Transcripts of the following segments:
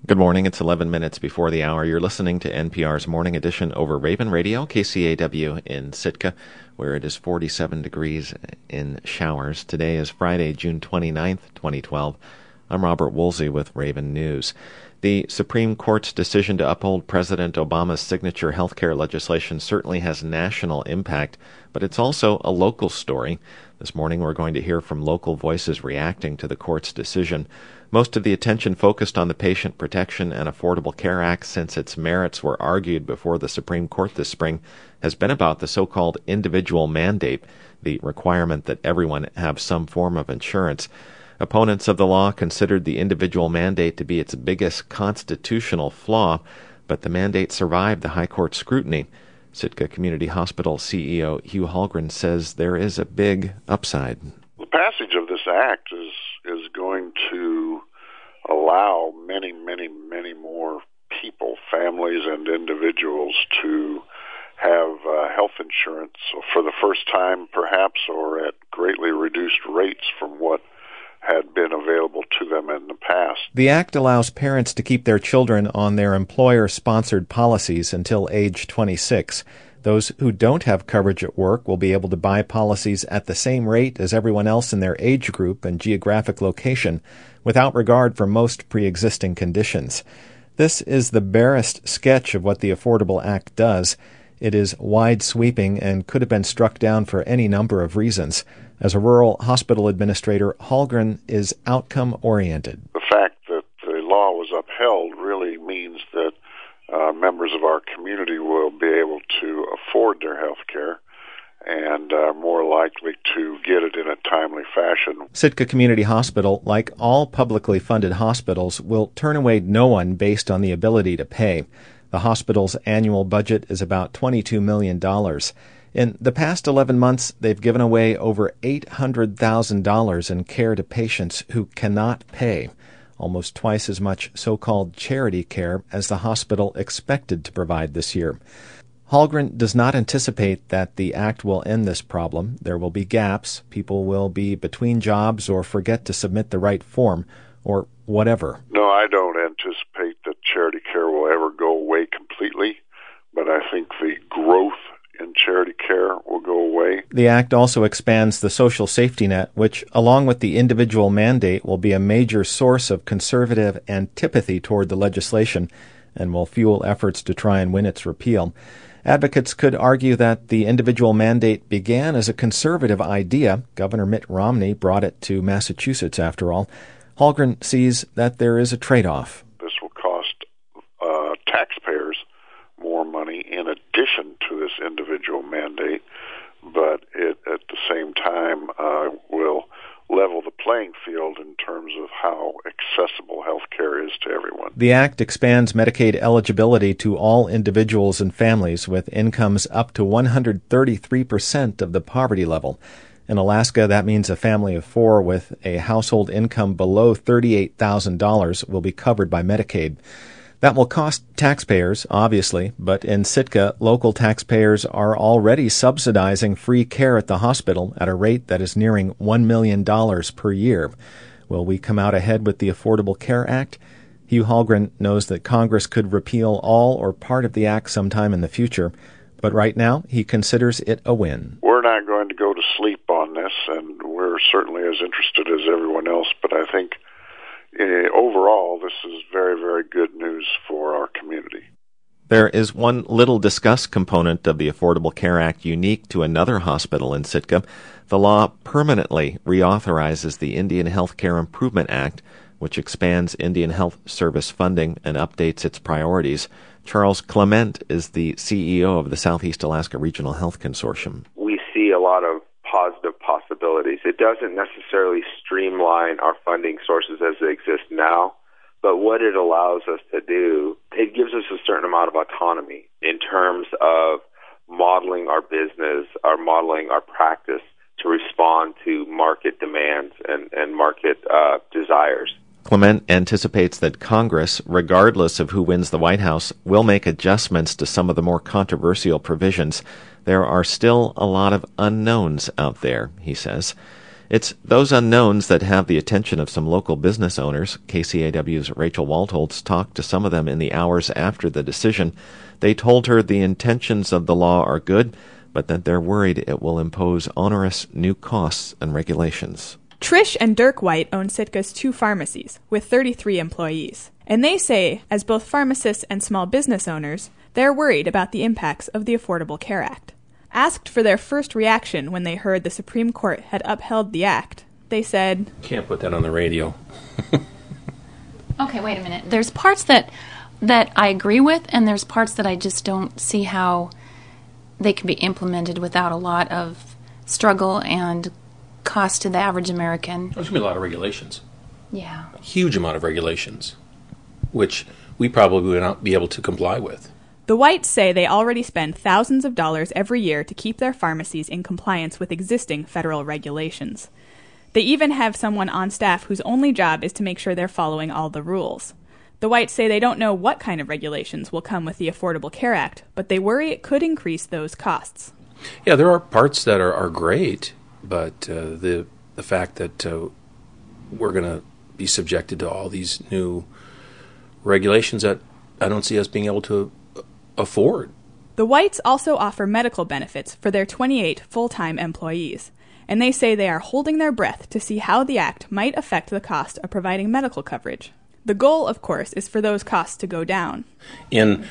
Good morning. It's 11 minutes before the hour. You're listening to NPR's Morning Edition over Raven Radio, KCAW in Sitka, where it is 47 degrees in showers. Today is Friday, June 29th, 2012. I'm Robert Woolsey with Raven News. The Supreme Court's decision to uphold President Obama's signature healthcare legislation certainly has national impact, but it's also a local story. This morning we're going to hear from local voices reacting to the court's decision. Most of the attention focused on the Patient Protection and Affordable Care Act since its merits were argued before the Supreme Court this spring has been about the so-called individual mandate, the requirement that everyone have some form of insurance. Opponents of the law considered the individual mandate to be its biggest constitutional flaw, but the mandate survived the High Court scrutiny. Sitka Community Hospital CEO Hugh Hallgren says there is a big upside. The passage of this act is going to allow many more people, families and individuals, to have health insurance for the first time perhaps, or at greatly reduced rates from what had been available to them in the past. The act allows parents to keep their children on their employer-sponsored policies until age 26. Those who don't have coverage at work will be able to buy policies at the same rate as everyone else in their age group and geographic location, without regard for most pre-existing conditions. This is the barest sketch of what the Affordable Act does. It is wide-sweeping and could have been struck down for any number of reasons. As a rural hospital administrator, Hallgren is outcome-oriented. The fact that the law was upheld really means that members of our community will be able to afford their health care and are more likely to get it in a timely fashion. Sitka Community Hospital, like all publicly funded hospitals, will turn away no one based on the ability to pay. The hospital's annual budget is about $22 million. In the past 11 months, they've given away over $800,000 in care to patients who cannot pay, almost twice as much so-called charity care as the hospital expected to provide this year. Hallgren does not anticipate that the act will end this problem. There will be gaps. People will be between jobs or forget to submit the right form or whatever. No, I don't anticipate that charity care will ever go away completely, but I think the growth in charity care will go away. The act also expands the social safety net, which, along with the individual mandate, will be a major source of conservative antipathy toward the legislation and will fuel efforts to try and win its repeal. Advocates could argue that the individual mandate began as a conservative idea. Governor Mitt Romney brought it to Massachusetts, after all. Hallgren sees that there is a trade-off. This will cost taxpayers more money in addition to this individual mandate, but it at the same time will level the playing field in terms of how accessible health care is to everyone. The act expands Medicaid eligibility to all individuals and families with incomes up to 133% of the poverty level. In Alaska, that means a family of four with a household income below $38,000 will be covered by Medicaid. That will cost taxpayers, obviously, but in Sitka, local taxpayers are already subsidizing free care at the hospital at a rate that is nearing $1 million per year. Will we come out ahead with the Affordable Care Act? Hugh Hallgren knows that Congress could repeal all or part of the act sometime in the future, but right now he considers it a win. We're not going to go to sleep on this, and we're certainly as interested as everyone else, but I think overall, this is very, very good news for our community. There is one little discussed component of the Affordable Care Act unique to another hospital in Sitka. The law permanently reauthorizes the Indian Health Care Improvement Act, which expands Indian Health Service funding and updates its priorities. Charles Clement is the CEO of the Southeast Alaska Regional Health Consortium. We see a lot of positive possibilities. It doesn't necessarily streamline our funding sources as they exist now, but what it allows us to do, it gives us a certain amount of autonomy in terms of modeling our business, or modeling our practice to respond to market demands and market desires. Clement anticipates that Congress, regardless of who wins the White House, will make adjustments to some of the more controversial provisions. There are still a lot of unknowns out there, he says. It's those unknowns that have the attention of some local business owners. KCAW's Rachel Waldholtz talked to some of them in the hours after the decision. They told her the intentions of the law are good, but that they're worried it will impose onerous new costs and regulations. Trish and Dirk White own Sitka's 2 pharmacies with 33 employees. And they say, as both pharmacists and small business owners, they're worried about the impacts of the Affordable Care Act. Asked for their first reaction when they heard the Supreme Court had upheld the act, they said, "Can't put that on the radio." Okay, wait a minute. There's parts that I agree with, and there's parts that I just don't see how they can be implemented without a lot of struggle and cost to the average American. There's going to be a lot of regulations. Yeah. A huge amount of regulations, which we probably would not be able to comply with. The Whites say they already spend thousands of dollars every year to keep their pharmacies in compliance with existing federal regulations. They even have someone on staff whose only job is to make sure they're following all the rules. The Whites say they don't know what kind of regulations will come with the Affordable Care Act, but they worry it could increase those costs. Yeah, there are parts that are great, but the fact that we're going to be subjected to all these new regulations that I don't see us being able to afford. The Whites also offer medical benefits for their 28 full-time employees, and they say they are holding their breath to see how the act might affect the cost of providing medical coverage. The goal, of course, is for those costs to go down. In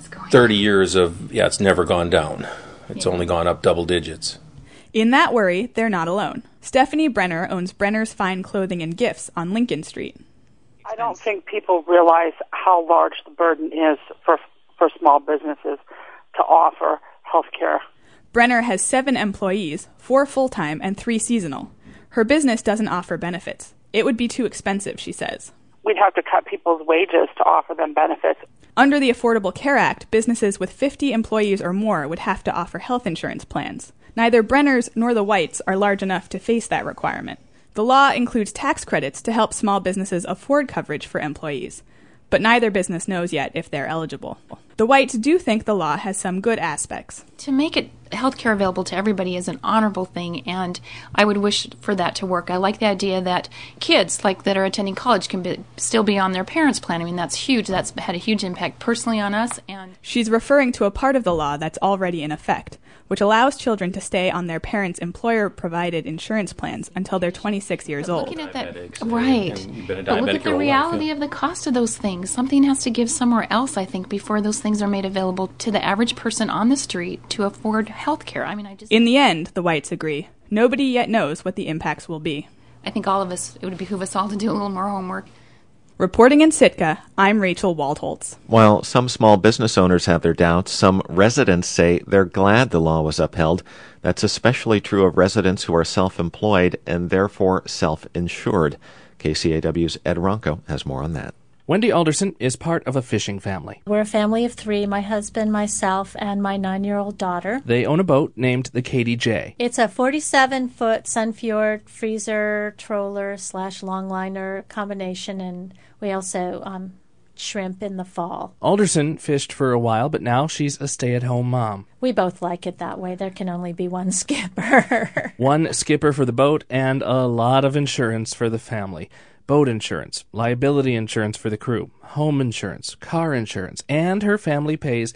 30 years it's never gone down. It's only gone up double digits. In that worry, they're not alone. Stephanie Brenner owns Brenner's Fine Clothing and Gifts on Lincoln Street. I don't think people realize how large the burden is for small businesses to offer health care. Brenner has 7 employees, 4 full-time and 3 seasonal. Her business doesn't offer benefits. It would be too expensive, she says. We'd have to cut people's wages to offer them benefits. Under the Affordable Care Act, businesses with 50 employees or more would have to offer health insurance plans. Neither Brenner's nor the Whites are large enough to face that requirement. The law includes tax credits to help small businesses afford coverage for employees, but neither business knows yet if they're eligible. The Whites do think the law has some good aspects. To make it healthcare available to everybody is an honorable thing, and I would wish for that to work. I like the idea that kids that are attending college can still be on their parents' plan. I mean, that's huge. That's had a huge impact personally on us. And she's referring to a part of the law that's already in effect, which allows children to stay on their parents' employer-provided insurance plans until they're 26 years old. Looking at that, right. But look at the reality of the cost of those things. Something has to give somewhere else, I think, before those things are made available to the average person on the street to afford health care. I mean, In the end, the Whites agree, nobody yet knows what the impacts will be. I think all of us, it would behoove us all to do a little more homework. Reporting in Sitka, I'm Rachel Waldholtz. While some small business owners have their doubts, some residents say they're glad the law was upheld. That's especially true of residents who are self-employed and therefore self-insured. KCAW's Ed Ronco has more on that. Wendy Alderson is part of a fishing family. We're a family of 3, my husband, myself, and my 9-year-old daughter. They own a boat named the KDJ. It's a 47-foot Sunfjord freezer, troller / longliner combination, and we also shrimp in the fall. Alderson fished for a while, but now she's a stay-at-home mom. We both like it that way. There can only be one skipper. One skipper for the boat and a lot of insurance for the family. Boat insurance, liability insurance for the crew, home insurance, car insurance, and her family pays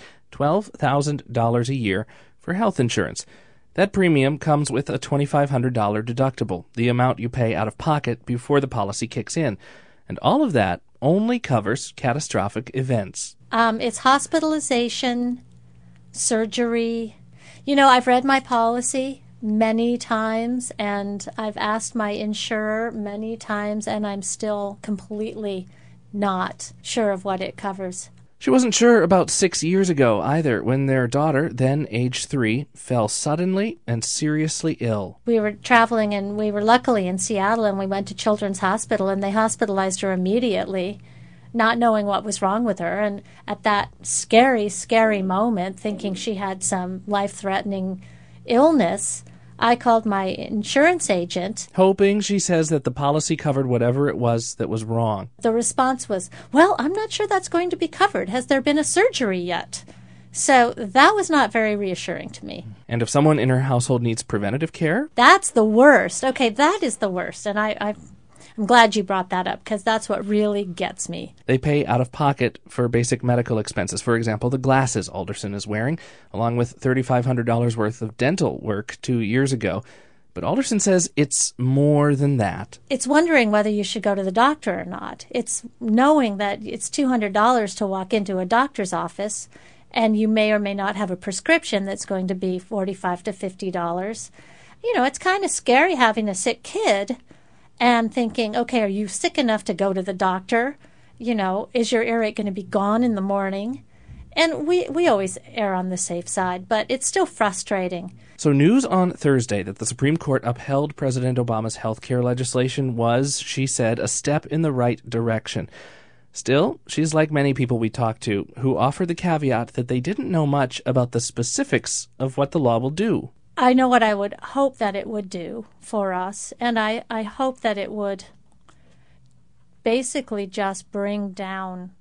$12,000 a year for health insurance. That premium comes with a $2,500 deductible, the amount you pay out of pocket before the policy kicks in. And all of that only covers catastrophic events. It's hospitalization, surgery. I've read my policy many times, and I've asked my insurer many times, and I'm still completely not sure of what it covers. She wasn't sure about 6 years ago either, when their daughter, then age 3, fell suddenly and seriously ill. We were traveling, and we were luckily in Seattle, and we went to Children's Hospital, and they hospitalized her immediately, not knowing what was wrong with her. And at that scary, scary moment, thinking she had some life-threatening illness, I called my insurance agent. Hoping, she says, that the policy covered whatever it was that was wrong. The response was, well, I'm not sure that's going to be covered. Has there been a surgery yet? So that was not very reassuring to me. And if someone in her household needs preventative care... That's the worst. Okay, that is the worst. And I'm glad you brought that up, because that's what really gets me. They pay out of pocket for basic medical expenses. For example, the glasses Alderson is wearing, along with $3,500 worth of dental work 2 years ago. But Alderson says it's more than that. It's wondering whether you should go to the doctor or not. It's knowing that it's $200 to walk into a doctor's office, and you may or may not have a prescription that's going to be $45 to $50. You know, it's kind of scary having a sick kid and thinking, okay, are you sick enough to go to the doctor? You know, is your earache going to be gone in the morning? And we always err on the safe side, but it's still frustrating. So news on Thursday that the Supreme Court upheld President Obama's health care legislation was, she said, a step in the right direction. Still, she's like many people we talked to who offer the caveat that they didn't know much about the specifics of what the law will do. I know what I would hope that it would do for us, and I hope that it would basically just bring down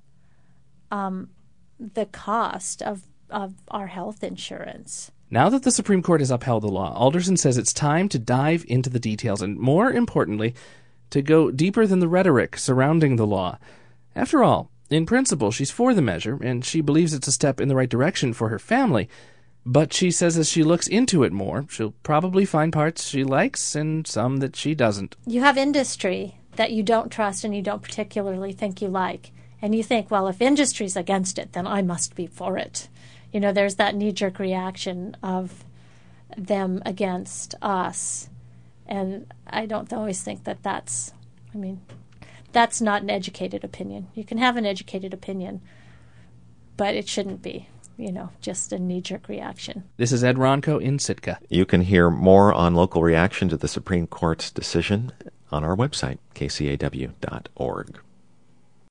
the cost of our health insurance. Now that the Supreme Court has upheld the law, Alderson says it's time to dive into the details and, more importantly, to go deeper than the rhetoric surrounding the law. After all, in principle, she's for the measure, and she believes it's a step in the right direction for her family. But she says as she looks into it more, she'll probably find parts she likes and some that she doesn't. You have industry that you don't trust and you don't particularly think you like. And you think, well, if industry's against it, then I must be for it. You know, there's that knee-jerk reaction of them against us. And I don't always think that that's not an educated opinion. You can have an educated opinion, but it shouldn't be, just a knee-jerk reaction. This is Ed Ronco in Sitka. You can hear more on local reaction to the Supreme Court's decision on our website, kcaw.org.